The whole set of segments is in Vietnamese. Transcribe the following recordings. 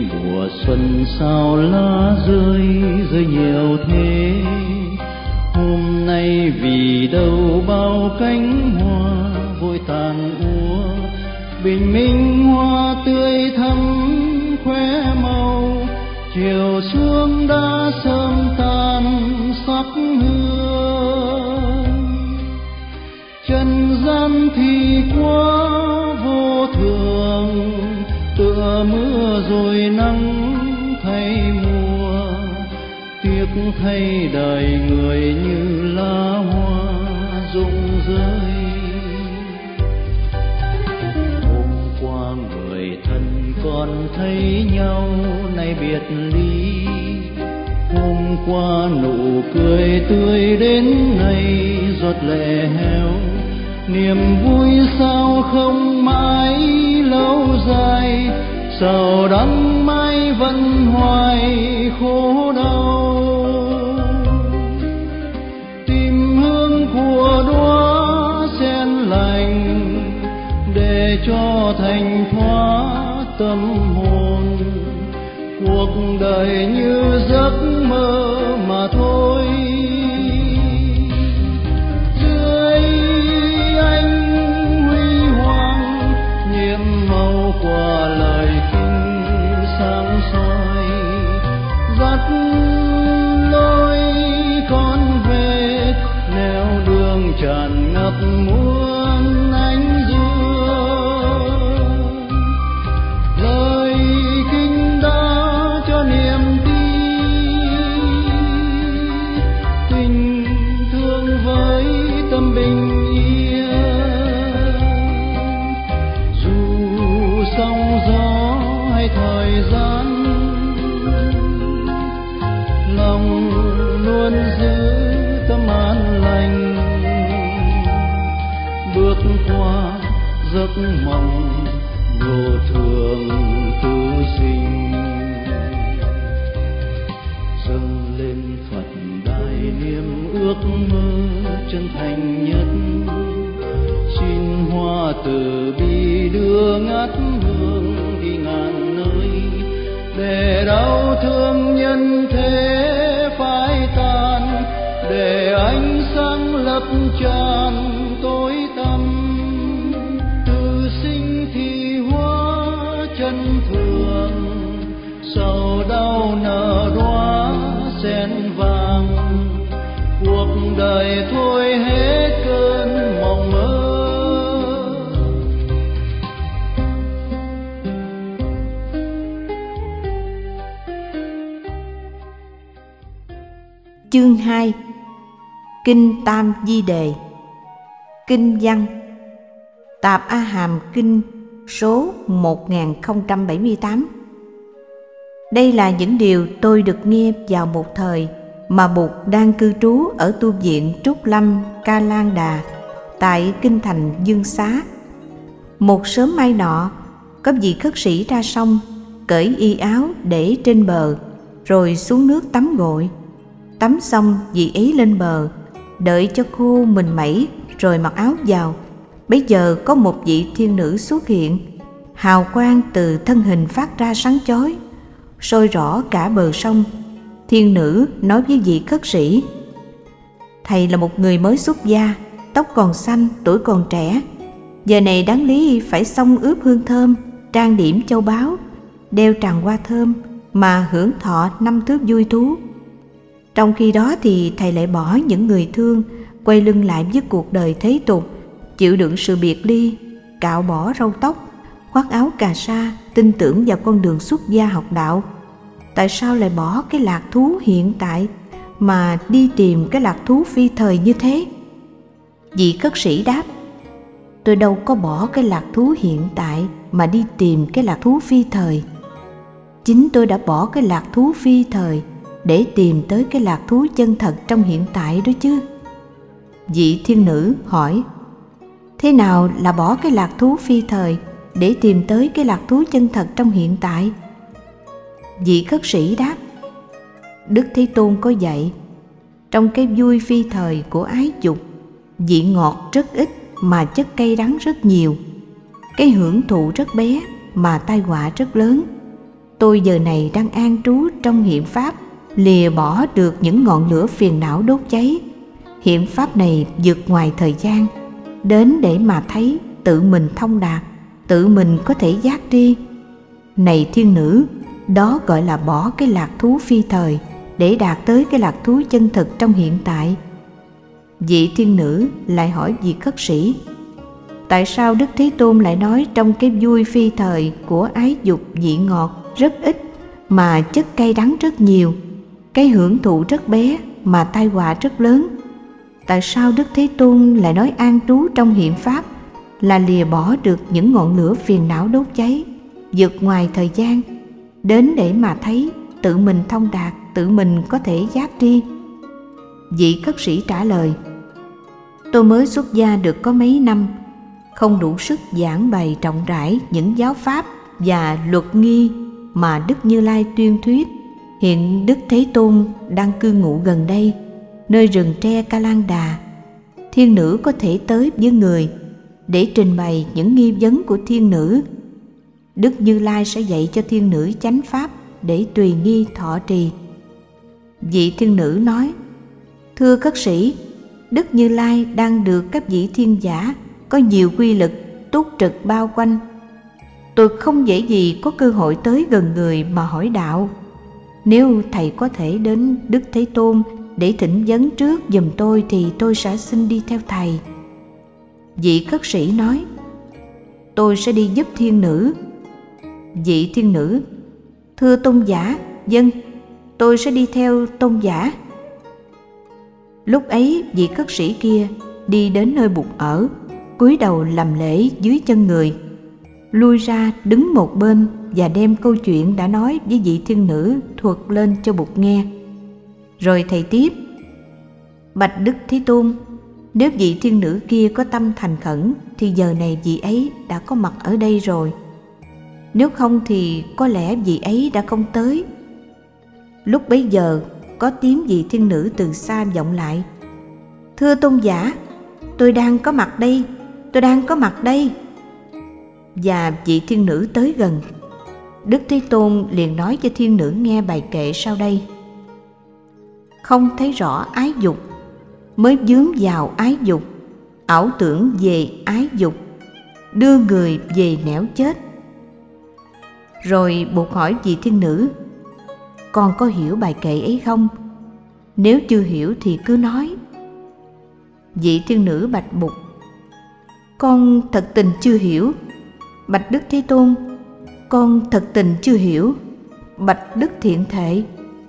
mùa xuân sao lá rơi rơi nhiều thế, hôm nay vì đâu bao cánh hoa vội tàn úa, bình minh hoa tươi thắm khoe màu, chiều xuống đã sớm tan sắc hương. Trần gian thì quá vô thường, tựa mưa rồi nắng thay mùa, tiếc thay đời người như lá hoa rụng rơi. Hôm qua người thân còn thấy nhau nay biệt ly, hôm qua nụ cười tươi đến nay giọt lệ heo, niềm vui sao không mãi lâu dài, sầu đắng mãi vẫn hoài khổ đau. Tìm hương của đóa sen lành để cho thành thoát tâm hồn, cuộc đời như giấc mơ mà thôi. Dưới ánh huy hoàng nhiệm màu của lời kinh sáng soi, dắt lối con về nẻo đường tràn ngập muôn ánh dương. Lời kinh đã cho niềm tin, tình thương với tâm bình yên. Dù sóng gió hay thời gian, lòng luôn giữ tâm an lành, bước qua giấc mộng vô thường tư sinh. Dâng lên Phật đài niềm ước mơ chân thành nhất, xin hoa từ bi đưa ngát hương đi ngàn nơi, để đau thương nhân thế phai tan, để ánh sáng lấp tràn tối tăm. Từ sinh thì hóa chân thường, sầu đau nở đóa sen vàng, cuộc đời thôi hết cơn mộng mơ. Chương 2. Kinh Tam Di Đề. Kinh văn. Tạp A Hàm Kinh số 1078. Đây là những điều tôi được nghe vào một thời mà Bụt đang cư trú ở tu viện Trúc Lâm Ca Lan Đà tại kinh thành Dương Xá. Một sớm mai nọ, có vị khất sĩ ra sông, cởi y áo để trên bờ, rồi xuống nước tắm gội. Tắm xong vị ấy lên bờ, đợi cho khô mình mẩy rồi mặc áo vào. Bấy giờ có một vị thiên nữ xuất hiện, hào quang từ thân hình phát ra sáng chói, soi rõ cả bờ sông. Thiên nữ nói với vị khất sĩ: Thầy là một người mới xuất gia, tóc còn xanh, tuổi còn trẻ. Giờ này đáng lý phải xông ướp hương thơm, trang điểm châu báu, đeo tràng hoa thơm mà hưởng thọ 5 thước vui thú. Trong khi đó thì thầy lại bỏ những người thương, quay lưng lại với cuộc đời thế tục, chịu đựng sự biệt ly, cạo bỏ râu tóc, khoác áo cà sa, tin tưởng vào con đường xuất gia học đạo. Tại sao lại bỏ cái lạc thú hiện tại mà đi tìm cái lạc thú phi thời như thế? Vị khất sĩ đáp: Tôi đâu có bỏ cái lạc thú hiện tại mà đi tìm cái lạc thú phi thời. Chính tôi đã bỏ cái lạc thú phi thời để tìm tới cái lạc thú chân thật trong hiện tại đó chứ. Vị thiên nữ hỏi: Thế nào là bỏ cái lạc thú phi thời để tìm tới cái lạc thú chân thật trong hiện tại? Vị khất sĩ đáp: Đức Thế Tôn có dạy, trong cái vui phi thời của ái dục, vị ngọt rất ít mà chất cay đắng rất nhiều, cái hưởng thụ rất bé mà tai họa rất lớn. Tôi giờ này đang an trú trong hiện pháp, lìa bỏ được những ngọn lửa phiền não đốt cháy. Hiện pháp này vượt ngoài thời gian, đến để mà thấy tự mình thông đạt, tự mình có thể giác tri. Này thiên nữ, đó gọi là bỏ cái lạc thú phi thời để đạt tới cái lạc thú chân thực trong hiện tại. Vị thiên nữ lại hỏi vị khất sĩ: tại sao Đức Thế Tôn lại nói trong cái vui phi thời của ái dục vị ngọt rất ít mà chất cay đắng rất nhiều, cái hưởng thụ rất bé mà tai họa rất lớn? Tại sao Đức Thế Tôn lại nói an trú trong hiện pháp là lìa bỏ được những ngọn lửa phiền não đốt cháy, vượt ngoài thời gian, đến để mà thấy tự mình thông đạt, tự mình có thể giác tri? Vị khất sĩ trả lời: tôi mới xuất gia được có mấy năm, không đủ sức giảng bày rộng rãi những giáo pháp và luật nghi mà Đức Như Lai tuyên thuyết. Hiện Đức Thế Tôn đang cư ngụ gần đây, nơi rừng tre Ca Lan Đà. Thiên nữ có thể tới với người để trình bày những nghi vấn của thiên nữ. Đức Như Lai sẽ dạy cho thiên nữ chánh pháp để tùy nghi thọ trì. Vị thiên nữ nói: thưa khất sĩ, Đức Như Lai đang được các vị thiên giả có nhiều quy lực túc trực bao quanh. Tôi không dễ gì có cơ hội tới gần người mà hỏi đạo. Nếu thầy có thể đến Đức Thế Tôn để thỉnh vấn trước giùm tôi thì tôi sẽ xin đi theo thầy. Vị khất sĩ nói: tôi sẽ đi giúp thiên nữ. Vị thiên nữ: thưa tôn giả, vâng, tôi sẽ đi theo tôn giả. Lúc ấy vị khất sĩ kia đi đến nơi Bụt ở, cúi đầu làm lễ dưới chân người, lui ra đứng một bên và đem câu chuyện đã nói với vị thiên nữ thuật lên cho Bụt nghe. Rồi thầy tiếp: bạch Đức Thế Tôn, nếu vị thiên nữ kia có tâm thành khẩn thì giờ này vị ấy đã có mặt ở đây rồi. Nếu không thì có lẽ vị ấy đã không tới. Lúc bấy giờ có tiếng vị thiên nữ từ xa vọng lại: thưa tôn giả, tôi đang có mặt đây, tôi đang có mặt đây. Và vị thiên nữ tới gần. Đức Thế Tôn liền nói cho thiên nữ nghe bài kệ sau đây: không thấy rõ ái dục, mới vướng vào ái dục, ảo tưởng về ái dục, đưa người về nẻo chết. Rồi Bụt hỏi vị thiên nữ: con có hiểu bài kệ ấy không? Nếu chưa hiểu thì cứ nói. Vị thiên nữ bạch Bụt: con thật tình chưa hiểu. Bạch Đức Thế Tôn, con thật tình chưa hiểu. Bạch Đức Thiện Thệ.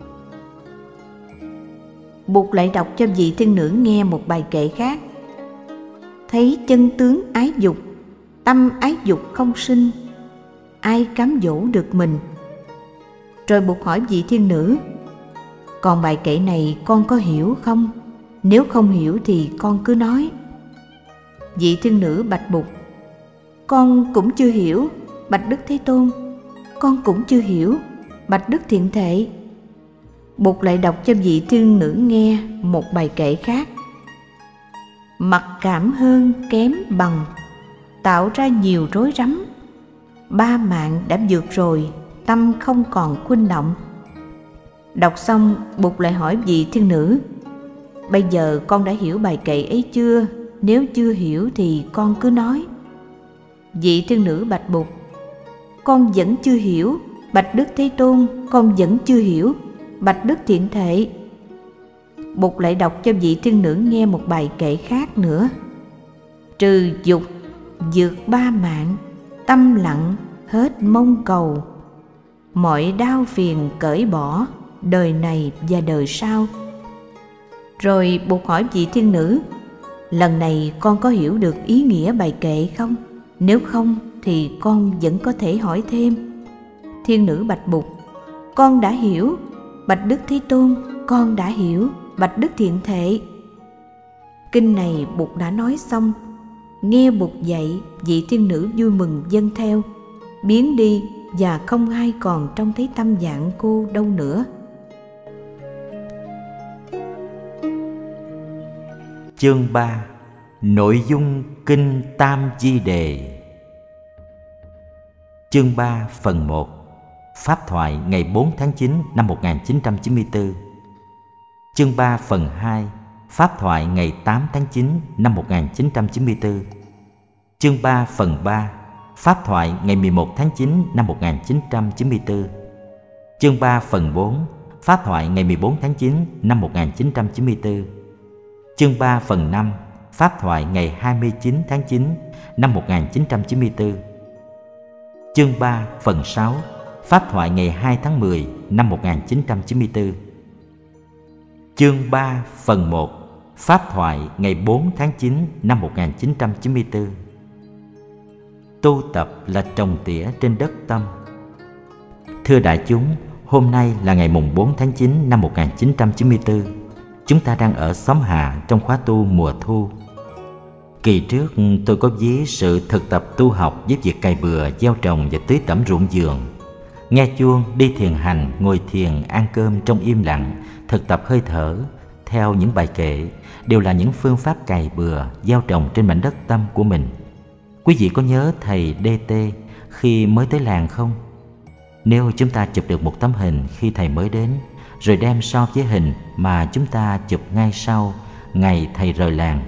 Bụt lại đọc cho vị thiên nữ nghe một bài kệ khác: thấy chân tướng ái dục, tâm ái dục không sinh, ai cám dỗ được mình. Rồi Bụt hỏi vị thiên nữ: còn bài kệ này con có hiểu không? Nếu không hiểu thì con cứ nói. Vị thiên nữ bạch Bụt: con cũng chưa hiểu. Bạch Đức Thế Tôn, con cũng chưa hiểu. Bạch Đức Thiện Thệ. Bụt lại đọc cho vị thiên nữ nghe một bài kệ khác: mặc cảm hơn kém bằng, tạo ra nhiều rối rắm, ba mạng đã vượt rồi, tâm không còn khuynh động. Đọc xong, Bụt lại hỏi vị thiên nữ: bây giờ con đã hiểu bài kệ ấy chưa? Nếu chưa hiểu thì con cứ nói. Vị thiên nữ bạch Bụt: con vẫn chưa hiểu. Bạch Đức Thế Tôn, con vẫn chưa hiểu. Bạch Đức Thiện Thệ. Bụt lại đọc cho vị thiên nữ nghe một bài kệ khác nữa: trừ dục, vượt ba mạng, tâm lặng hết mong cầu, mọi đau phiền cởi bỏ, đời này và đời sau. Rồi Bụt hỏi vị thiên nữ: lần này con có hiểu được ý nghĩa bài kệ không? Nếu không thì con vẫn có thể hỏi thêm. Thiên nữ bạch Bụt: con đã hiểu. Bạch Đức Thế Tôn, con đã hiểu. Bạch Đức Thiện Thệ. Kinh này Bụt đã nói xong. Nghe Bụt dạy, vị thiên nữ vui mừng vâng theo, biến đi và không ai còn trông thấy tâm dạng cô đâu nữa. Chương 3. Nội dung Kinh Tam Di Đề. Chương 3 phần 1. Pháp thoại ngày 4 tháng 9 năm 1994. Chương 3 phần 2, Pháp thoại ngày 8 tháng 9 năm 1994. Chương 3 phần 3, Pháp thoại ngày 11 tháng 9 năm 1994. Chương 3 phần 4, Pháp thoại ngày 14 tháng 9 năm 1994. Chương 3 phần 5, Pháp thoại ngày 29 tháng 9 năm 1994. Chương 3 phần 6, Pháp thoại ngày 2 tháng 10 năm 1994. Chương 3 phần 1, Pháp thoại ngày 4 tháng 9 năm 1994. Tu tập là trồng tỉa trên đất tâm. Thưa đại chúng, hôm nay là ngày mùng 4 tháng 9 năm 1994. Chúng ta đang ở xóm Hạ trong khóa tu mùa thu. Kỳ trước tôi có ví sự thực tập tu học với việc cày bừa, gieo trồng và tưới tẩm ruộng vườn. Nghe chuông, đi thiền hành, ngồi thiền, ăn cơm trong im lặng, thực tập hơi thở, theo những bài kệ, đều là những phương pháp cày bừa, gieo trồng trên mảnh đất tâm của mình. Quý vị có nhớ thầy DT khi mới tới làng không? Nếu chúng ta chụp được một tấm hình khi thầy mới đến, rồi đem so với hình mà chúng ta chụp ngay sau ngày thầy rời làng,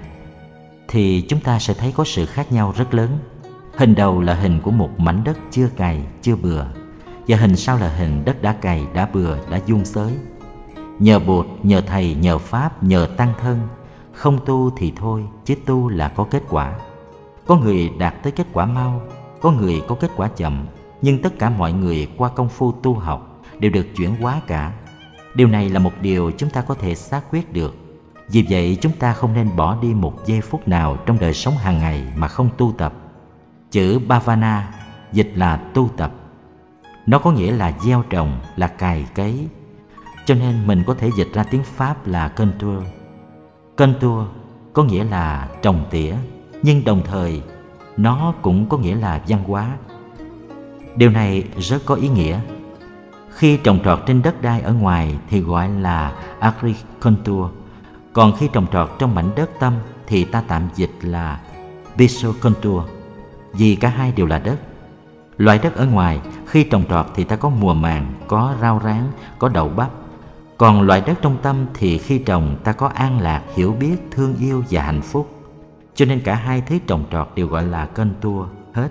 thì chúng ta sẽ thấy có sự khác nhau rất lớn. Hình đầu là hình của một mảnh đất chưa cày, chưa bừa, và hình sau là hình đất đã cày, đã bừa, đã vuông xới. Nhờ Bụt, nhờ thầy, nhờ Pháp, nhờ tăng thân, không tu thì thôi, chứ tu là có kết quả. Có người đạt tới kết quả mau, có người có kết quả chậm, nhưng tất cả mọi người qua công phu tu học đều được chuyển hóa cả. Điều này là một điều chúng ta có thể xác quyết được. Vì vậy chúng ta không nên bỏ đi một giây phút nào trong đời sống hàng ngày mà không tu tập. Chữ Bhavana dịch là tu tập. Nó có nghĩa là gieo trồng, là cày cấy. Cho nên mình có thể dịch ra tiếng Pháp là contour. Contour có nghĩa là trồng tỉa, nhưng đồng thời nó cũng có nghĩa là văn hóa. Điều này rất có ý nghĩa. Khi trồng trọt trên đất đai ở ngoài thì gọi là agriculture, còn khi trồng trọt trong mảnh đất tâm thì ta tạm dịch là pisciculture, vì cả hai đều là đất. Loại đất ở ngoài khi trồng trọt thì ta có mùa màng, có rau rán, có đậu bắp. Còn loại đất trong tâm thì khi trồng ta có an lạc, hiểu biết, thương yêu và hạnh phúc. Cho nên cả hai thứ trồng trọt đều gọi là contour hết.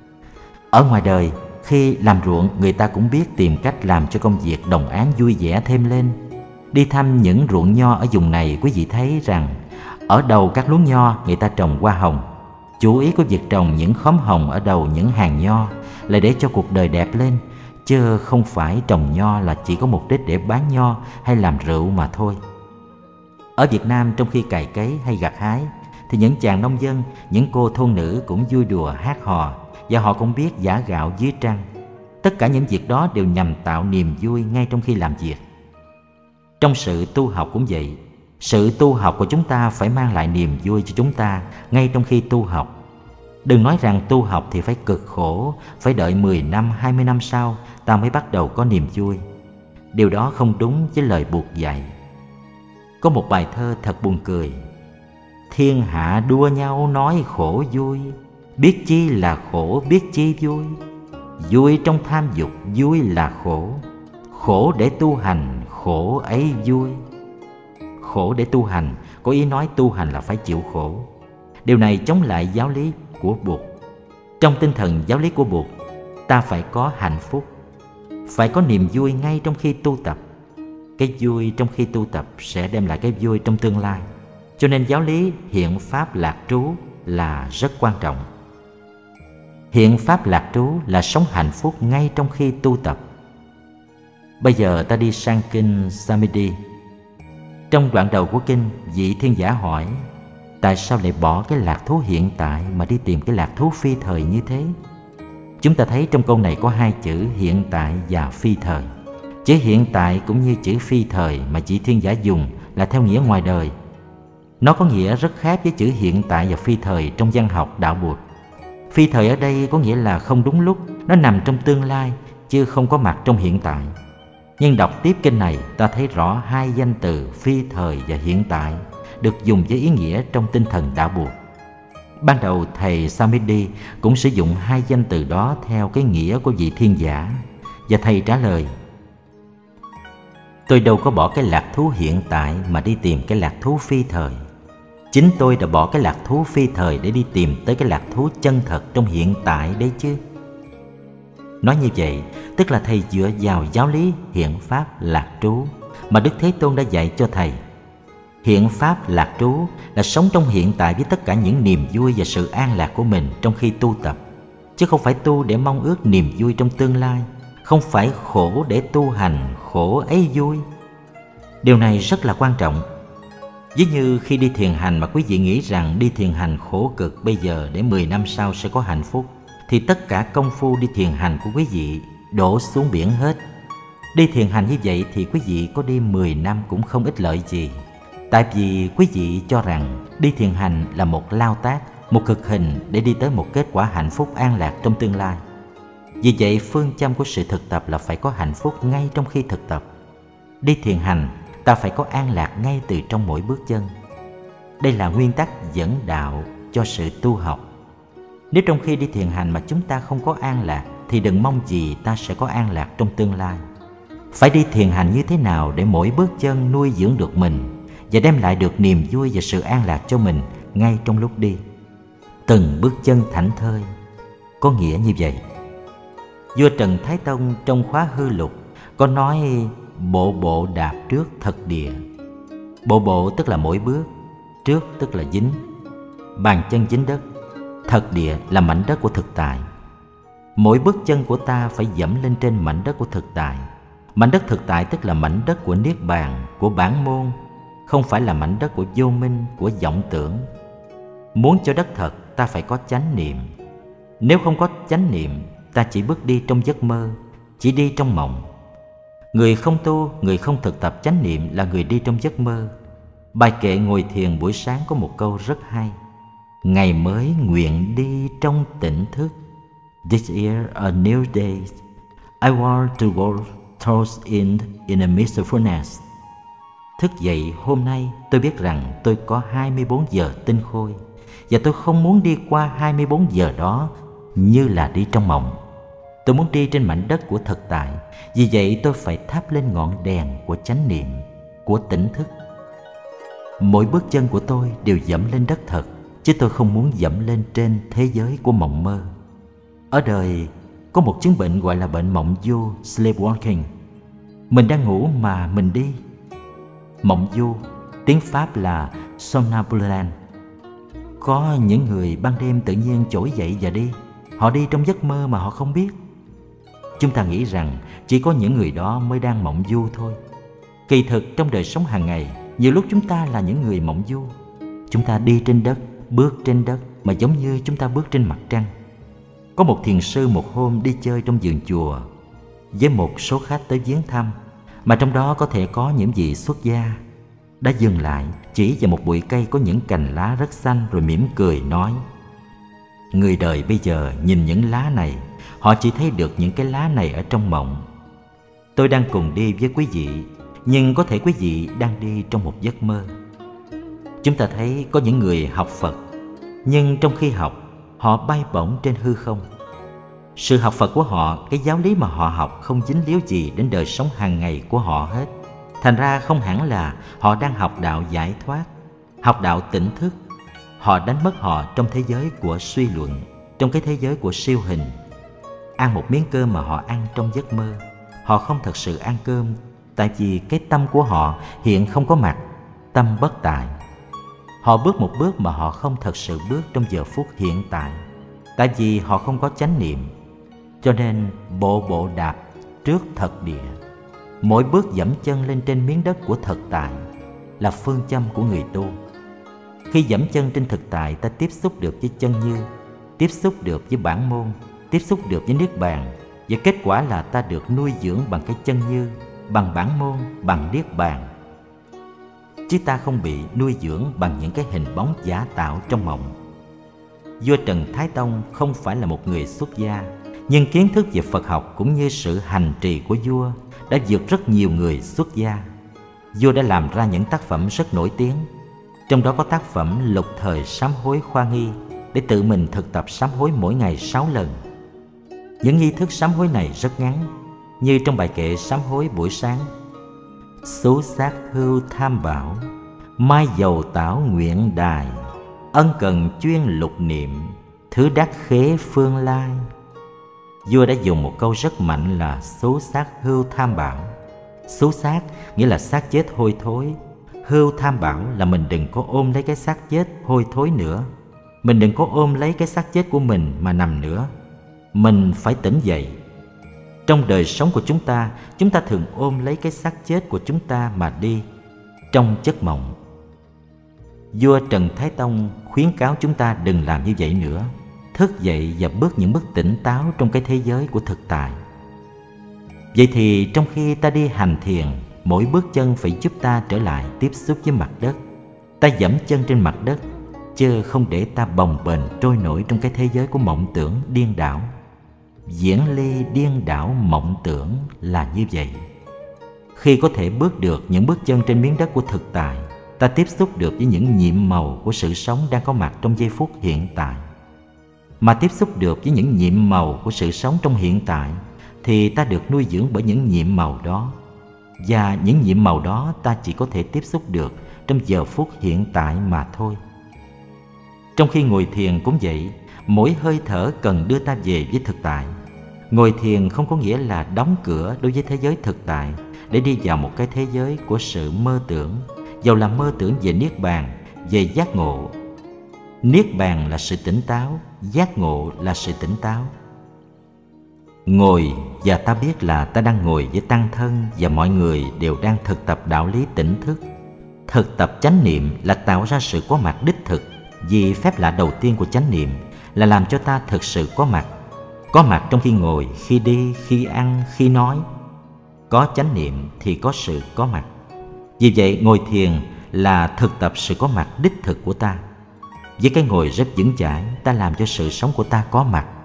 Ở ngoài đời, khi làm ruộng, người ta cũng biết tìm cách làm cho công việc đồng áng vui vẻ thêm lên. Đi thăm những ruộng nho ở vùng này, quý vị thấy rằng ở đầu các luống nho người ta trồng hoa hồng. Chủ ý của việc trồng những khóm hồng ở đầu những hàng nho là để cho cuộc đời đẹp lên, chứ không phải trồng nho là chỉ có mục đích để bán nho hay làm rượu mà thôi. Ở Việt Nam, trong khi cày cấy hay gặt hái, thì những chàng nông dân, những cô thôn nữ cũng vui đùa hát hò, và họ cũng biết giã gạo dưới trăng. Tất cả những việc đó đều nhằm tạo niềm vui ngay trong khi làm việc. Trong sự tu học cũng vậy. Sự tu học của chúng ta phải mang lại niềm vui cho chúng ta ngay trong khi tu học. Đừng nói rằng tu học thì phải cực khổ, phải đợi 10 năm, 20 năm sau ta mới bắt đầu có niềm vui. Điều đó không đúng với lời Bụt dạy. Có một bài thơ thật buồn cười. Thiên hạ đua nhau nói khổ vui, biết chi là khổ, biết chi vui. Vui trong tham dục, vui là khổ. Khổ để tu hành, khổ ấy vui. Khổ để tu hành, có ý nói tu hành là phải chịu khổ. Điều này chống lại giáo lý của Bụt. Trong tinh thần giáo lý của Bụt, ta phải có hạnh phúc, phải có niềm vui ngay trong khi tu tập. Cái vui trong khi tu tập sẽ đem lại cái vui trong tương lai. Cho nên giáo lý hiện pháp lạc trú là rất quan trọng. Hiện pháp lạc trú là sống hạnh phúc ngay trong khi tu tập. Bây giờ ta đi sang kinh Samiti. Trong đoạn đầu của kinh, vị thiên giả hỏi: tại sao lại bỏ cái lạc thú hiện tại mà đi tìm cái lạc thú phi thời như thế? Chúng ta thấy trong câu này có hai chữ hiện tại và phi thời. Chữ hiện tại cũng như chữ phi thời mà vị thiên giả dùng là theo nghĩa ngoài đời. Nó có nghĩa rất khác với chữ hiện tại và phi thời trong văn học đạo Bụt. Phi thời ở đây có nghĩa là không đúng lúc, nó nằm trong tương lai chứ không có mặt trong hiện tại. Nhưng đọc tiếp kinh này, ta thấy rõ hai danh từ phi thời và hiện tại được dùng với ý nghĩa trong tinh thần đạo Bụt. Ban đầu thầy Samiti cũng sử dụng hai danh từ đó theo cái nghĩa của vị thiên giả, Và thầy trả lời: tôi đâu có bỏ cái lạc thú hiện tại mà đi tìm cái lạc thú phi thời. Chính tôi đã bỏ cái lạc thú phi thời để đi tìm tới cái lạc thú chân thật trong hiện tại đấy chứ. Nói như vậy, tức là thầy dựa vào giáo lý hiện pháp lạc trú mà Đức Thế Tôn đã dạy cho thầy. Hiện pháp lạc trú là sống trong hiện tại với tất cả những niềm vui và sự an lạc của mình trong khi tu tập, chứ không phải tu để mong ước niềm vui trong tương lai, không phải khổ để tu hành, khổ ấy vui. Điều này rất là quan trọng. Ví như khi đi thiền hành mà quý vị nghĩ rằng đi thiền hành khổ cực bây giờ để 10 năm sau sẽ có hạnh phúc, thì tất cả công phu đi thiền hành của quý vị đổ xuống biển hết. Đi thiền hành như vậy thì quý vị có đi 10 năm cũng không ích lợi gì. Tại vì quý vị cho rằng đi thiền hành là một lao tác, một cực hình để đi tới một kết quả hạnh phúc an lạc trong tương lai. Vì vậy phương châm của sự thực tập là phải có hạnh phúc ngay trong khi thực tập. Đi thiền hành, ta phải có an lạc ngay từ trong mỗi bước chân. Đây là nguyên tắc dẫn đạo cho sự tu học. Nếu trong khi đi thiền hành mà chúng ta không có an lạc thì đừng mong gì ta sẽ có an lạc trong tương lai. Phải đi thiền hành như thế nào để mỗi bước chân nuôi dưỡng được mình và đem lại được niềm vui và sự an lạc cho mình ngay trong lúc đi. Từng bước chân thảnh thơi, có nghĩa như vậy. Vua Trần Thái Tông trong khóa hư lục có nói bộ bộ đạp trước thật địa. Bộ bộ tức là mỗi bước, trước tức là dính, bàn chân dính đất, thật địa là mảnh đất của thực tại. Mỗi bước chân của ta phải dẫm lên trên mảnh đất của thực tại. Mảnh đất thực tại tức là mảnh đất của niết bàn, của bản môn, không phải là mảnh đất của vô minh, của vọng tưởng. Muốn cho đất thật, ta phải có chánh niệm. Nếu không có chánh niệm, ta chỉ bước đi trong giấc mơ, chỉ đi trong mộng. Người không tu, người không thực tập chánh niệm là người đi trong giấc mơ. Bài kệ ngồi thiền buổi sáng có một câu rất hay: ngày mới nguyện đi trong tỉnh thức. This year a new day, I want to go towards in a mindfulness. Thức dậy hôm nay tôi biết rằng tôi có 24 giờ tinh khôi, và tôi không muốn đi qua 24 giờ đó như là đi trong mộng. Tôi muốn đi trên mảnh đất của thực tại, vì vậy tôi phải thắp lên ngọn đèn của chánh niệm, của tỉnh thức. Mỗi bước chân của tôi đều dẫm lên đất thật, chứ tôi không muốn dẫm lên trên thế giới của mộng mơ. Ở đời có một chứng bệnh gọi là bệnh mộng du, sleepwalking. Mình đang ngủ mà mình đi. Mộng du, tiếng Pháp là somnambulant. Có những người ban đêm tự nhiên trỗi dậy và đi. Họ đi trong giấc mơ mà họ không biết. Chúng ta nghĩ rằng chỉ có những người đó mới đang mộng du thôi. Kỳ thực trong đời sống hàng ngày, nhiều lúc chúng ta là những người mộng du. Chúng ta đi trên đất, bước trên đất mà giống như chúng ta bước trên mặt trăng. Có một thiền sư một hôm đi chơi trong vườn chùa với một số khách tới viếng thăm, mà trong đó có thể có những vị xuất gia. Đã dừng lại chỉ vào một bụi cây có những cành lá rất xanh rồi mỉm cười nói: người đời bây giờ nhìn những lá này, họ chỉ thấy được những cái lá này ở trong mộng. Tôi đang cùng đi với quý vị, nhưng có thể quý vị đang đi trong một giấc mơ. Chúng ta thấy có những người học Phật, nhưng trong khi học, họ bay bổng trên hư không. Sự học Phật của họ, cái giáo lý mà họ học không dính líu gì đến đời sống hàng ngày của họ hết. Thành ra không hẳn là họ đang học đạo giải thoát, học đạo tỉnh thức. Họ đánh mất họ trong thế giới của suy luận, trong cái thế giới của siêu hình. Ăn một miếng cơm mà họ ăn trong giấc mơ, họ không thật sự ăn cơm, tại vì cái tâm của họ hiện không có mặt, tâm bất tại. Họ bước một bước mà họ không thật sự bước trong giờ phút hiện tại, tại vì họ không có chánh niệm. Cho nên bộ bộ đạp trước thật địa. Mỗi bước dẫm chân lên trên miếng đất của thực tại là phương châm của người tu. Khi dẫm chân trên thực tại, ta tiếp xúc được với chân như, tiếp xúc được với bản môn, tiếp xúc được với niết bàn, và kết quả là ta được nuôi dưỡng bằng cái chân như, bằng bản môn, bằng niết bàn. Chứ ta không bị nuôi dưỡng bằng những cái hình bóng giả tạo trong mộng. Vua Trần Thái Tông không phải là một người xuất gia, nhưng kiến thức về Phật học cũng như sự hành trì của vua đã vượt rất nhiều người xuất gia. Vua đã làm ra những tác phẩm rất nổi tiếng, trong đó có tác phẩm Lục Thời Sám Hối Khoa Nghi, để tự mình thực tập sám hối mỗi ngày 6 lần. Những nghi thức sám hối này rất ngắn, như trong bài kệ sám hối buổi sáng: xú xác hưu tham bảo, mai dầu tảo nguyện đài, ân cần chuyên lục niệm, thứ đắc khế phương lai. Vua đã dùng một câu rất mạnh là xú xác hưu tham bảo. Xú xác nghĩa là xác chết hôi thối. Hưu tham bảo là mình đừng có ôm lấy cái xác chết hôi thối nữa. Mình đừng có ôm lấy cái xác chết của mình mà nằm nữa. Mình phải tỉnh dậy. Trong đời sống của chúng ta thường ôm lấy cái xác chết của chúng ta mà đi, trong giấc mộng. Vua Trần Thái Tông khuyến cáo chúng ta đừng làm như vậy nữa. Thức dậy và bước những bước tỉnh táo trong cái thế giới của thực tại. Vậy thì trong khi ta đi hành thiền, mỗi bước chân phải giúp ta trở lại tiếp xúc với mặt đất. Ta dẫm chân trên mặt đất, chứ không để ta bồng bềnh trôi nổi trong cái thế giới của mộng tưởng điên đảo. Diễn ly điên đảo mộng tưởng là như vậy. Khi có thể bước được những bước chân trên miếng đất của thực tại, ta tiếp xúc được với những nhiệm màu của sự sống đang có mặt trong giây phút hiện tại. Mà tiếp xúc được với những nhiệm màu của sự sống trong hiện tại thì ta được nuôi dưỡng bởi những nhiệm màu đó. Và những nhiệm màu đó ta chỉ có thể tiếp xúc được trong giờ phút hiện tại mà thôi. Trong khi ngồi thiền cũng vậy, mỗi hơi thở cần đưa ta về với thực tại. Ngồi thiền không có nghĩa là đóng cửa đối với thế giới thực tại để đi vào một cái thế giới của sự mơ tưởng, dầu là mơ tưởng về Niết Bàn, về giác ngộ. Niết Bàn là sự tỉnh táo, giác ngộ là sự tỉnh táo. Ngồi và ta biết là ta đang ngồi với tăng thân và mọi người đều đang thực tập đạo lý tỉnh thức. Thực tập chánh niệm là tạo ra sự có mặt đích thực, vì phép lạ đầu tiên của chánh niệm là làm cho ta thực sự có mặt. Có mặt trong khi ngồi, khi đi, khi ăn, khi nói. Có chánh niệm thì có sự có mặt. Vì vậy ngồi thiền là thực tập sự có mặt đích thực của ta. Với cái ngồi rất vững chãi, ta làm cho sự sống của ta có mặt.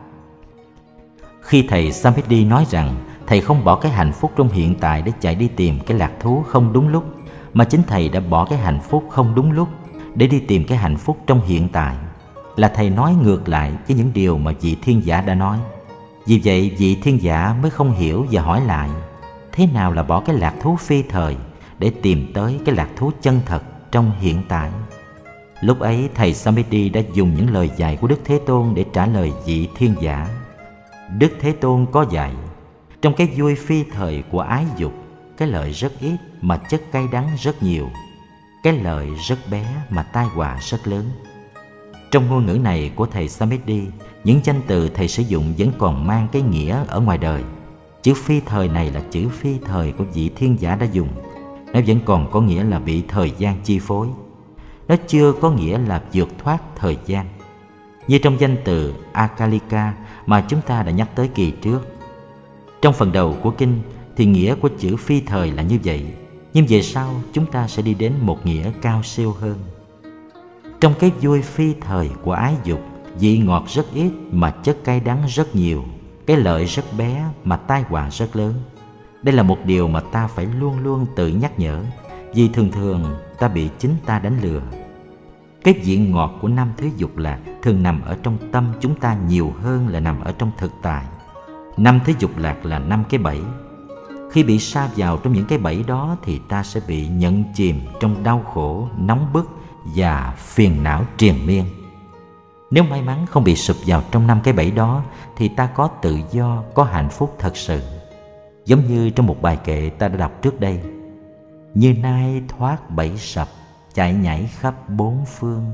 Khi thầy Samiti nói rằng thầy không bỏ cái hạnh phúc trong hiện tại để chạy đi tìm cái lạc thú không đúng lúc, mà chính thầy đã bỏ cái hạnh phúc không đúng lúc để đi tìm cái hạnh phúc trong hiện tại, là thầy nói ngược lại với những điều mà vị thiên giả đã nói. Vì vậy vị thiên giả mới không hiểu và hỏi lại, thế nào là bỏ cái lạc thú phi thời để tìm tới cái lạc thú chân thật trong hiện tại? Lúc ấy thầy Samiti đã dùng những lời dạy của Đức Thế Tôn để trả lời vị thiên giả. Đức Thế Tôn có dạy, trong cái vui phi thời của ái dục, cái lợi rất ít mà chất cay đắng rất nhiều, cái lợi rất bé mà tai họa rất lớn. Trong ngôn ngữ này của thầy Samiti, những danh từ thầy sử dụng vẫn còn mang cái nghĩa ở ngoài đời. Chữ phi thời này là chữ phi thời của vị thiên giả đã dùng. Nó vẫn còn có nghĩa là bị thời gian chi phối. Nó chưa có nghĩa là vượt thoát thời gian, như trong danh từ Akalika mà chúng ta đã nhắc tới kỳ trước. Trong phần đầu của kinh thì nghĩa của chữ phi thời là như vậy, nhưng về sau chúng ta sẽ đi đến một nghĩa cao siêu hơn. Trong cái vui phi thời của ái dục, vị ngọt rất ít mà chất cay đắng rất nhiều, cái lợi rất bé mà tai họa rất lớn. Đây là một điều mà ta phải luôn luôn tự nhắc nhở, vì thường thường ta bị chính ta đánh lừa. Cái vị ngọt của năm thứ dục lạc thường nằm ở trong tâm chúng ta nhiều hơn là nằm ở trong thực tại. Năm thứ dục lạc là năm cái bẫy. Khi bị sa vào trong những cái bẫy đó thì ta sẽ bị nhận chìm trong đau khổ, nóng bức và phiền não triền miên. Nếu may mắn không bị sụp vào trong năm cái bẫy đó thì ta có tự do, có hạnh phúc thật sự. Giống như trong một bài kệ ta đã đọc trước đây: như nai thoát bẫy sập, chạy nhảy khắp bốn phương.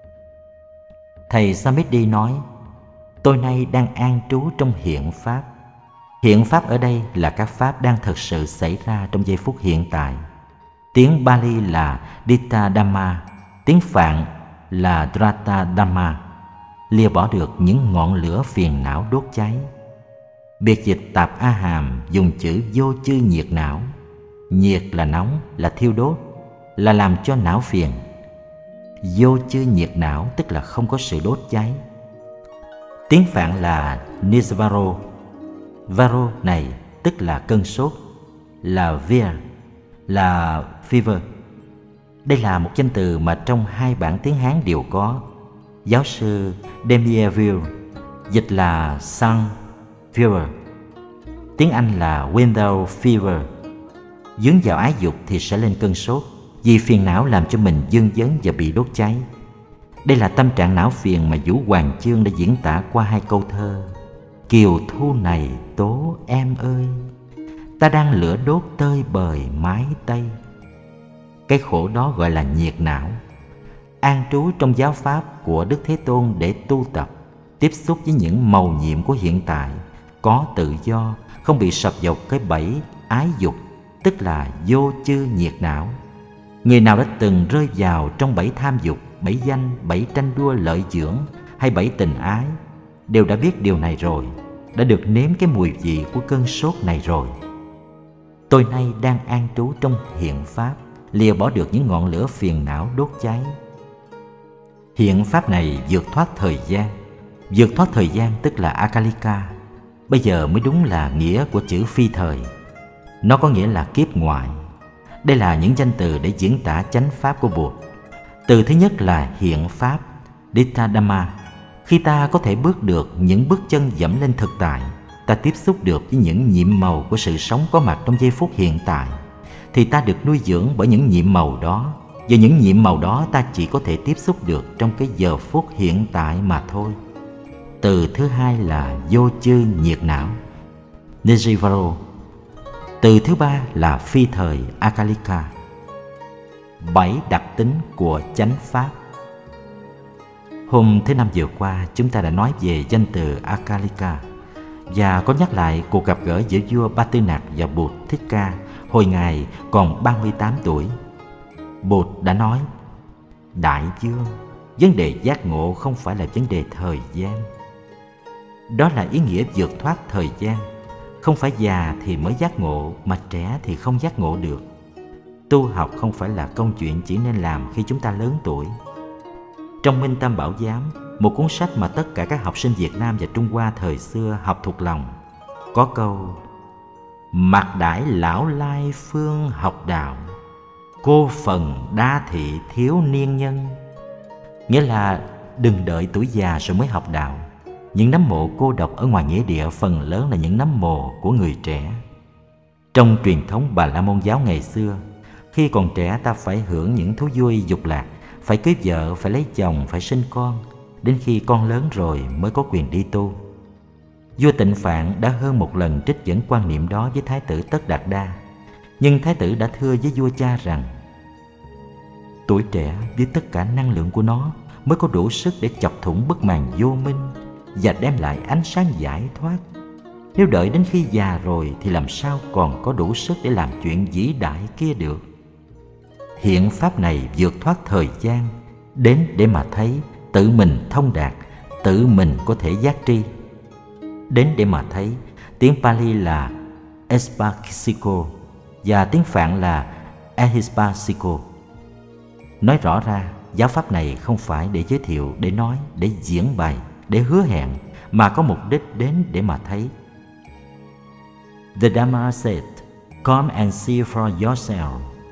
Thầy Samiti nói, tôi nay đang an trú trong hiện pháp. Hiện pháp ở đây là các pháp đang thực sự xảy ra trong giây phút hiện tại. Tiếng Bali là Ditta Dhamma, tiếng Phạn là Drata Dhamma, lìa bỏ được những ngọn lửa phiền não đốt cháy. Biệt dịch Tạp A Hàm dùng chữ vô chư nhiệt não. Nhiệt là nóng, là thiêu đốt, là làm cho não phiền. Vô chư nhiệt não tức là không có sự đốt cháy. Tiếng Phạn là Nisvaro. Varo này tức là cơn sốt, là Vir, là fever. Đây là một danh từ mà trong hai bản tiếng Hán đều có. Giáo sư Demieville dịch là Sun Fever. tiếng Anh là window fever. Dướng vào ái dục thì sẽ lên cơn sốt, vì phiền não làm cho mình dưng dấn và bị đốt cháy. Đây là tâm trạng não phiền mà Vũ Hoàng Chương đã diễn tả qua 2 câu thơ: Kiều thu này tố em ơi, ta đang lửa đốt tơi bời mái Tây. Cái khổ đó gọi là nhiệt não. An trú trong giáo pháp của Đức Thế Tôn để tu tập, tiếp xúc với những mầu nhiệm của hiện tại, có tự do, không bị sập vào cái bẫy ái dục, tức là vô chư nhiệt não. Người nào đã từng rơi vào trong bẫy tham dục, bẫy danh, bẫy tranh đua lợi dưỡng hay bẫy tình ái đều đã biết điều này rồi, đã được nếm cái mùi vị của cơn sốt này rồi. Tôi nay đang an trú trong hiện pháp, lìa bỏ được những ngọn lửa phiền não đốt cháy. Hiện pháp này vượt thoát thời gian. Vượt thoát thời gian tức là Akalika. Bây giờ mới đúng là nghĩa của chữ phi thời. Nó có nghĩa là kiếp ngoại. Đây là những danh từ để diễn tả chánh pháp của Bụt. Từ thứ nhất là hiện pháp, Dittadhamma. Khi ta có thể bước được những bước chân dẫm lên thực tại, ta tiếp xúc được với những nhiệm màu của sự sống có mặt trong giây phút hiện tại, thì ta được nuôi dưỡng bởi những nhiệm màu đó. Và những nhiệm màu đó ta chỉ có thể tiếp xúc được trong cái giờ phút hiện tại mà thôi. Từ thứ hai là vô chư nhiệt não, Nijivaro. Từ thứ ba là phi thời, Akalika. 7 đặc tính của chánh pháp. Hôm thứ Năm vừa qua, chúng ta đã nói về danh từ Akalika và có nhắc lại cuộc gặp gỡ giữa vua Ba Tư Nặc và Bụt Thích Ca hồi Ngài còn 38 tuổi. Bụt đã nói: Đại vương, vấn đề giác ngộ không phải là vấn đề thời gian. Đó là ý nghĩa vượt thoát thời gian. Không phải già thì mới giác ngộ, mà trẻ thì không giác ngộ được. Tu học không phải là công chuyện chỉ nên làm khi chúng ta lớn tuổi. Trong Minh Tâm Bảo Giám, một cuốn sách mà tất cả các học sinh Việt Nam và Trung Hoa thời xưa học thuộc lòng, có câu: Mặc đãi lão lai phương học đạo, cô phần đa thị thiếu niên nhân. Nghĩa là đừng đợi tuổi già rồi mới học đạo. Những nấm mộ cô độc ở ngoài nghĩa địa phần lớn là những nấm mộ của người trẻ. Trong truyền thống Bà La Môn giáo ngày xưa, khi còn trẻ ta phải hưởng những thú vui dục lạc, phải cưới vợ, phải lấy chồng, phải sinh con. Đến khi con lớn rồi mới có quyền đi tu. Vua Tịnh Phạn đã hơn một lần trích dẫn quan niệm đó với Thái tử Tất Đạt Đa. Nhưng Thái tử đã thưa với vua cha rằng: Tuổi trẻ với tất cả năng lượng của nó mới có đủ sức để chọc thủng bức màn vô minh và đem lại ánh sáng giải thoát. Nếu đợi đến khi già rồi thì làm sao còn có đủ sức để làm chuyện vĩ đại kia được. Hiện pháp này vượt thoát thời gian, đến để mà thấy tự mình thông đạt, tự mình có thể giác tri. Đến để mà thấy, tiếng Pali là Espaksiko và tiếng Phạn là Ehispassiko. Nói rõ ra, giáo pháp này không phải để giới thiệu, để nói, để diễn bày, để hứa hẹn, mà có mục đích đến để mà thấy. The Dhamma said, Come and see for yourself.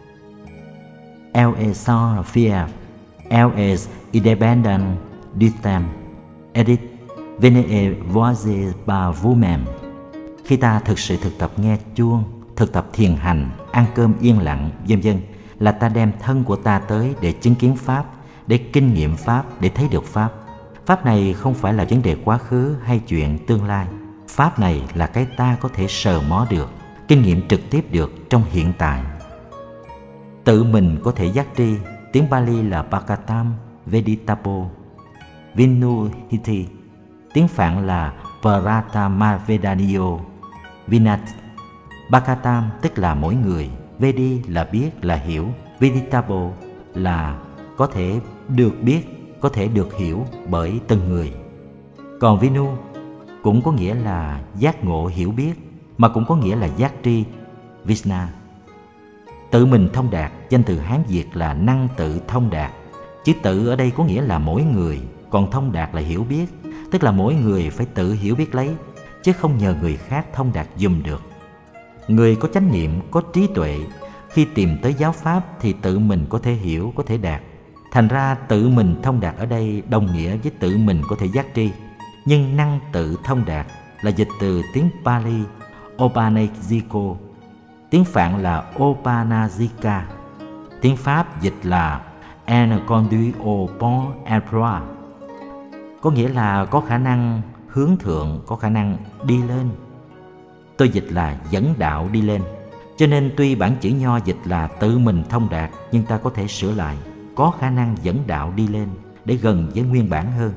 L.A. Saint Fiat, L.A. Independent Distem, Edit, Venez voici par vous-même. Khi ta thực sự thực tập nghe chuông, thực tập thiền hành, ăn cơm yên lặng, vân vân, là ta đem thân của ta tới để chứng kiến Pháp, để kinh nghiệm Pháp, để thấy được Pháp. Pháp này không phải là vấn đề quá khứ hay chuyện tương lai. Pháp này là cái ta có thể sờ mó được, kinh nghiệm trực tiếp được trong hiện tại. Tự mình có thể giác tri, tiếng Pali là Bhakatam Veditapo, Vinuhiti, tiếng Phạn là Pratamavediyo, Vinat. Bhakatam tức là mỗi người, Vedi là biết, là hiểu, Veditapo là có thể được biết, có thể được hiểu bởi từng người. Còn Vinu cũng có nghĩa là giác ngộ hiểu biết, mà cũng có nghĩa là giác tri, Vishna. Tự mình thông đạt, danh từ Hán Việt là năng tự thông đạt. Chữ tự ở đây có nghĩa là mỗi người, còn thông đạt là hiểu biết, tức là mỗi người phải tự hiểu biết lấy, chứ không nhờ người khác thông đạt giùm được. Người có chánh niệm, có trí tuệ, khi tìm tới giáo pháp thì tự mình có thể hiểu, có thể đạt. Thành ra tự mình thông đạt ở đây đồng nghĩa với tự mình có thể giác tri. Nhưng năng tự thông đạt là dịch từ tiếng Pali Opanajiko, tiếng Phạn là Opanajika, tiếng Pháp dịch là En conduit au bon endroit, có nghĩa là có khả năng hướng thượng, có khả năng đi lên. Tôi dịch là dẫn đạo đi lên, cho nên tuy bản chữ Nho dịch là tự mình thông đạt, nhưng ta có thể sửa lại có khả năng dẫn đạo đi lên để gần với nguyên bản hơn.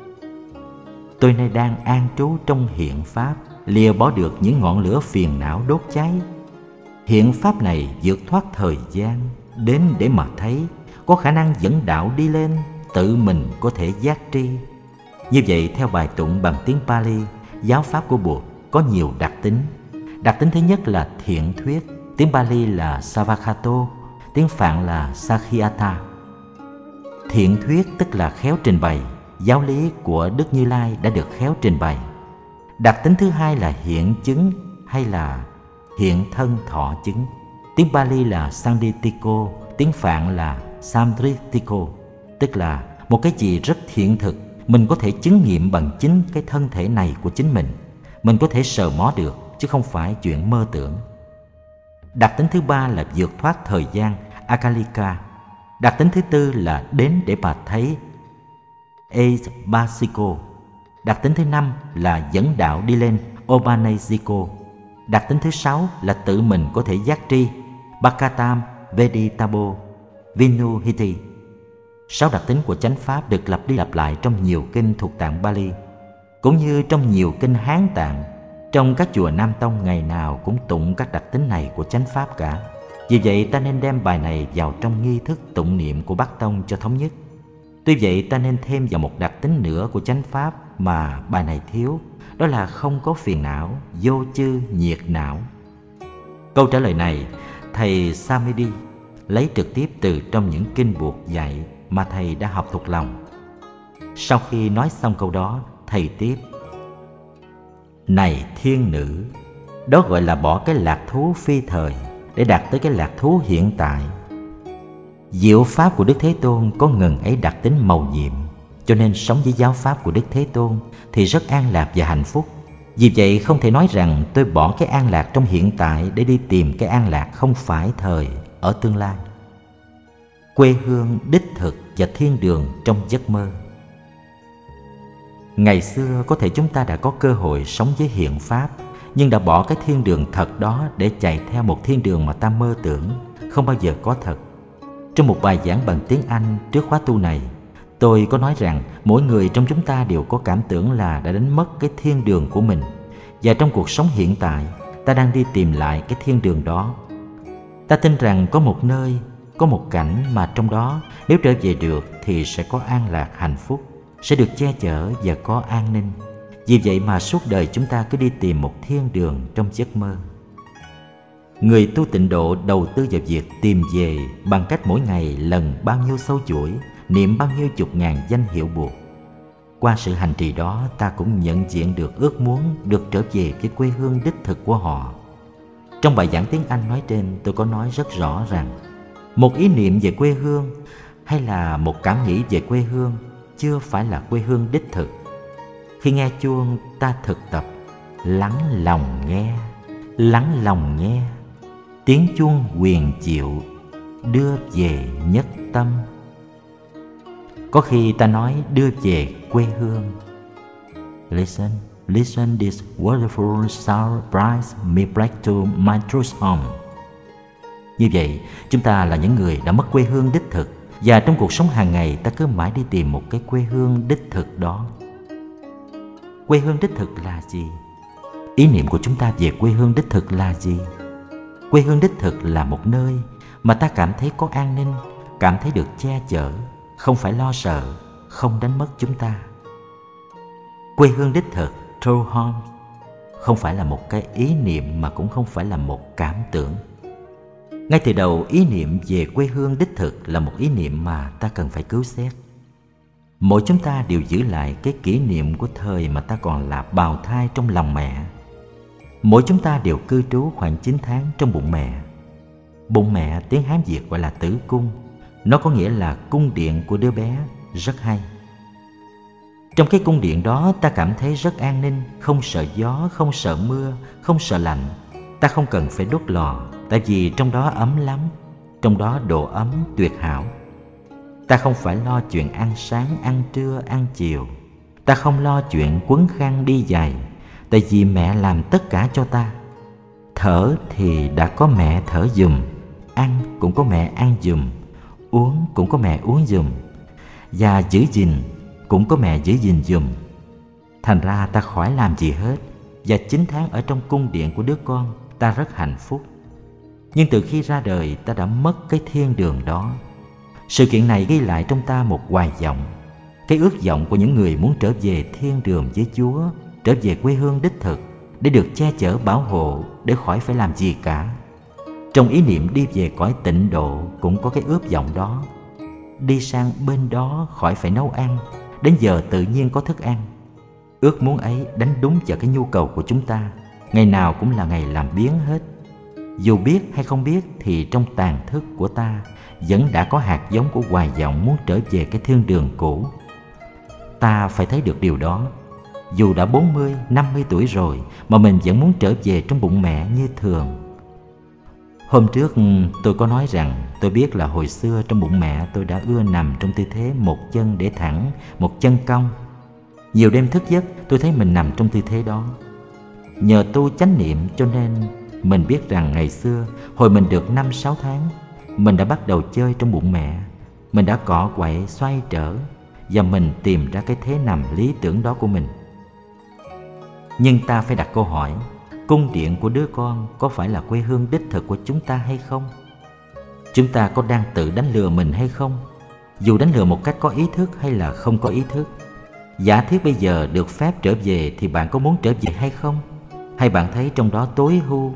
Tôi nay đang an trú trong hiện Pháp, lìa bỏ được những ngọn lửa phiền não đốt cháy. Hiện Pháp này vượt thoát thời gian, đến để mà thấy, có khả năng dẫn đạo đi lên, tự mình có thể giác tri. Như vậy, theo bài tụng bằng tiếng Pali, giáo pháp của Bụt có nhiều đặc tính. Đặc tính thứ nhất là thiện thuyết, tiếng Pali là Savakato, tiếng Phạn là Sakhiata. Thiện thuyết tức là khéo trình bày, giáo lý của Đức Như Lai đã được khéo trình bày. Đặc tính thứ hai là hiện chứng hay là hiện thân thọ chứng, tiếng Pali là Sanditiko, tiếng Phạn là Samdritiko, tức là một cái gì rất hiện thực, mình có thể chứng nghiệm bằng chính cái thân thể này của chính mình có thể sờ mó được, chứ không phải chuyện mơ tưởng. Đặc tính thứ ba là vượt thoát thời gian, Akalika. Đặc tính thứ tư là đến để bà thấy, Eibasiko. Đặc tính thứ năm là dẫn đạo đi lên, Opanajiko. Đặc tính thứ sáu là tự mình có thể giác tri, Bhakatam Veditabo Vinuhiti. 6 đặc tính của chánh pháp được lặp đi lặp lại trong nhiều kinh thuộc tạng Pali, cũng như trong nhiều kinh Hán tạng. Trong các chùa Nam Tông ngày nào cũng tụng các đặc tính này của chánh pháp cả. Vì vậy ta nên đem bài này vào trong nghi thức tụng niệm của Bắc Tông cho thống nhất. Tuy vậy ta nên thêm vào một đặc tính nữa của chánh pháp mà bài này thiếu, đó là không có phiền não, vô chư nhiệt não. Câu trả lời này thầy Samedi lấy trực tiếp từ trong những kinh Bụt dạy mà thầy đã học thuộc lòng. Sau khi nói xong câu đó, thầy tiếp: Này thiên nữ, đó gọi là bỏ cái lạc thú phi thời để đạt tới cái lạc thú hiện tại. Diệu pháp của Đức Thế Tôn có ngần ấy đặc tính mầu nhiệm, cho nên sống với giáo pháp của Đức Thế Tôn thì rất an lạc và hạnh phúc. Vì vậy không thể nói rằng tôi bỏ cái an lạc trong hiện tại để đi tìm cái an lạc không phải thời ở tương lai. Quê hương đích thực và thiên đường trong giấc mơ. Ngày xưa có thể chúng ta đã có cơ hội sống với hiện pháp, nhưng đã bỏ cái thiên đường thật đó để chạy theo một thiên đường mà ta mơ tưởng, không bao giờ có thật. Trong một bài giảng bằng tiếng Anh trước khóa tu này, tôi có nói rằng mỗi người trong chúng ta đều có cảm tưởng là đã đánh mất cái thiên đường của mình, và trong cuộc sống hiện tại ta đang đi tìm lại cái thiên đường đó. Ta tin rằng có một nơi, có một cảnh mà trong đó nếu trở về được thì sẽ có an lạc hạnh phúc, sẽ được che chở và có an ninh. Vì vậy mà suốt đời chúng ta cứ đi tìm một thiên đường trong giấc mơ. Người tu tịnh độ đầu tư vào việc tìm về bằng cách mỗi ngày lần bao nhiêu sâu chuỗi, niệm bao nhiêu chục ngàn danh hiệu Bụt. Qua sự hành trì đó, ta cũng nhận diện được ước muốn được trở về cái quê hương đích thực của họ. Trong bài giảng tiếng Anh nói trên, tôi có nói rất rõ rằng một ý niệm về quê hương hay là một cảm nghĩ về quê hương chưa phải là quê hương đích thực. Khi nghe chuông, ta thực tập lắng lòng nghe tiếng chuông huyền diệu đưa về nhất tâm. Có khi ta nói đưa về quê hương. Listen this wonderful sound brings me back to my true home. Như vậy, chúng ta là những người đã mất quê hương đích thực, và trong cuộc sống hàng ngày ta cứ mãi đi tìm một cái quê hương đích thực đó. Quê hương đích thực là gì? Ý niệm của chúng ta về quê hương đích thực là gì? Quê hương đích thực là một nơi mà ta cảm thấy có an ninh, cảm thấy được che chở, không phải lo sợ, không đánh mất chúng ta. Quê hương đích thực, true home, không phải là một cái ý niệm mà cũng không phải là một cảm tưởng. Ngay từ đầu, ý niệm về quê hương đích thực là một ý niệm mà ta cần phải cứu xét. Mỗi chúng ta đều giữ lại cái kỷ niệm của thời mà ta còn là bào thai trong lòng mẹ. Mỗi chúng ta đều cư trú khoảng 9 tháng trong bụng mẹ. Bụng mẹ tiếng Hán Việt gọi là tử cung. Nó có nghĩa là cung điện của đứa bé, rất hay. Trong cái cung điện đó ta cảm thấy rất an ninh, không sợ gió, không sợ mưa, không sợ lạnh. Ta không cần phải đốt lò, tại vì trong đó ấm lắm, trong đó độ ấm tuyệt hảo. Ta không phải lo chuyện ăn sáng, ăn trưa, ăn chiều. Ta không lo chuyện quấn khăn đi giày, tại vì mẹ làm tất cả cho ta. Thở thì đã có mẹ thở giùm, ăn cũng có mẹ ăn giùm, uống cũng có mẹ uống giùm, và giữ gìn cũng có mẹ giữ gìn giùm. Thành ra ta khỏi làm gì hết, và 9 tháng ở trong cung điện của đứa con, ta rất hạnh phúc. Nhưng từ khi ra đời, ta đã mất cái thiên đường đó. Sự kiện này ghi lại trong ta một hoài vọng, cái ước vọng của những người muốn trở về thiên đường với Chúa, trở về quê hương đích thực, để được che chở bảo hộ, để khỏi phải làm gì cả. Trong ý niệm đi về cõi tịnh độ cũng có cái ước vọng đó. Đi sang bên đó khỏi phải nấu ăn, đến giờ tự nhiên có thức ăn. Ước muốn ấy đánh đúng vào cái nhu cầu của chúng ta. Ngày nào cũng là ngày làm biếng hết. Dù biết hay không biết thì trong tàn thức của ta vẫn đã có hạt giống của hoài vọng muốn trở về cái thiên đường cũ. Ta phải thấy được điều đó. Dù đã 40, 50 tuổi rồi mà mình vẫn muốn trở về trong bụng mẹ như thường. Hôm trước tôi có nói rằng tôi biết là hồi xưa trong bụng mẹ tôi đã ưa nằm trong tư thế một chân để thẳng, một chân cong. Nhiều đêm thức giấc tôi thấy mình nằm trong tư thế đó. Nhờ tu chánh niệm cho nên mình biết rằng ngày xưa, hồi mình được 5-6 tháng, mình đã bắt đầu chơi trong bụng mẹ. Mình đã cọ quậy, xoay trở, và mình tìm ra cái thế nằm lý tưởng đó của mình. Nhưng ta phải đặt câu hỏi, cung điện của đứa con có phải là quê hương đích thực của chúng ta hay không? Chúng ta có đang tự đánh lừa mình hay không? Dù đánh lừa một cách có ý thức hay là không có ý thức. Giả thiết bây giờ được phép trở về thì bạn có muốn trở về hay không? Hay bạn thấy trong đó tối hu?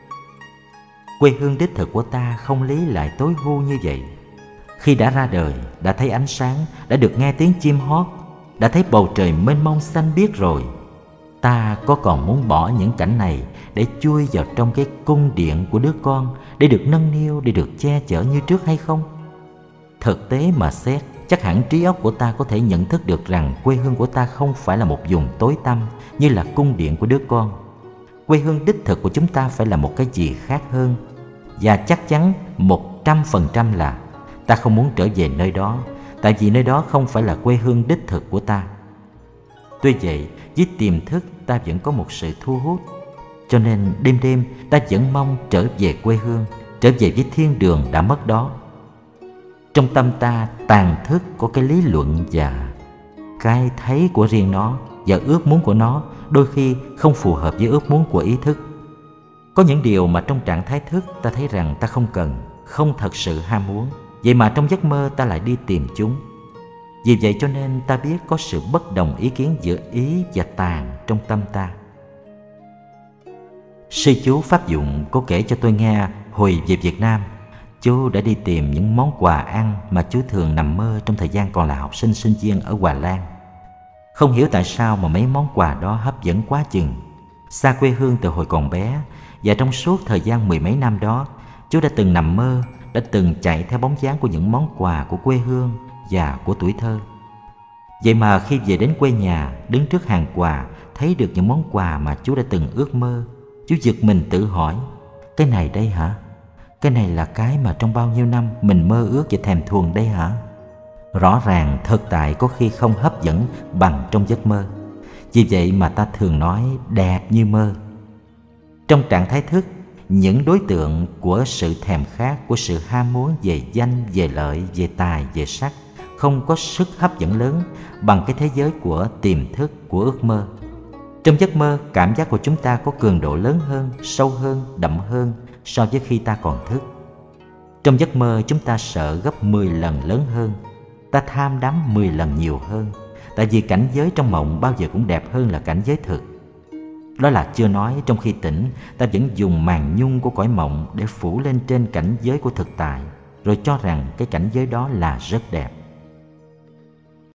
Quê hương đích thực của ta không lý lại tối hu như vậy. Khi đã ra đời, đã thấy ánh sáng, đã được nghe tiếng chim hót, đã thấy bầu trời mênh mông xanh biếc rồi, ta có còn muốn bỏ những cảnh này để chui vào trong cái cung điện của đứa con, để được nâng niu, để được che chở như trước hay không? Thực tế mà xét, chắc hẳn trí óc của ta có thể nhận thức được rằng quê hương của ta không phải là một vùng tối tăm như là cung điện của đứa con. Quê hương đích thực của chúng ta phải là một cái gì khác hơn. Và chắc chắn 100% là ta không muốn trở về nơi đó, tại vì nơi đó không phải là quê hương đích thực của ta. Tuy vậy, với tiềm thức ta vẫn có một sự thu hút. Cho nên đêm đêm ta vẫn mong trở về quê hương, trở về với thiên đường đã mất đó. Trong tâm ta tàn thức có cái lý luận và cái thấy của riêng nó, và ước muốn của nó đôi khi không phù hợp với ước muốn của ý thức. Có những điều mà trong trạng thái thức ta thấy rằng ta không cần, không thật sự ham muốn, vậy mà trong giấc mơ ta lại đi tìm chúng. Vì vậy cho nên ta biết có sự bất đồng ý kiến giữa ý và tàn trong tâm ta. Sư chú Pháp Dụng có kể cho tôi nghe hồi về Việt Nam, chú đã đi tìm những món quà ăn mà chú thường nằm mơ trong thời gian còn là học sinh sinh viên ở Hòa Lan. Không hiểu tại sao mà mấy món quà đó hấp dẫn quá chừng. Xa quê hương từ hồi còn bé, và trong suốt thời gian 10 mấy năm đó, chú đã từng nằm mơ, đã từng chạy theo bóng dáng của những món quà của quê hương và của tuổi thơ. Vậy mà khi về đến quê nhà, đứng trước hàng quà, thấy được những món quà mà chú đã từng ước mơ, chú giật mình tự hỏi, cái này đây hả? Cái này là cái mà trong bao nhiêu năm mình mơ ước và thèm thuồng đây hả? Rõ ràng thực tại có khi không hấp dẫn bằng trong giấc mơ. Vì vậy mà ta thường nói đẹp như mơ. Trong trạng thái thức, những đối tượng của sự thèm khát, của sự ham muốn về danh, về lợi, về tài, về sắc không có sức hấp dẫn lớn bằng cái thế giới của tiềm thức, của ước mơ. Trong giấc mơ, cảm giác của chúng ta có cường độ lớn hơn, sâu hơn, đậm hơn so với khi ta còn thức. Trong giấc mơ, chúng ta sợ gấp 10 lần lớn hơn, ta tham đắm 10 lần nhiều hơn, tại vì cảnh giới trong mộng bao giờ cũng đẹp hơn là cảnh giới thực. Đó là chưa nói trong khi tỉnh, ta vẫn dùng màn nhung của cõi mộng để phủ lên trên cảnh giới của thực tại, rồi cho rằng cái cảnh giới đó là rất đẹp.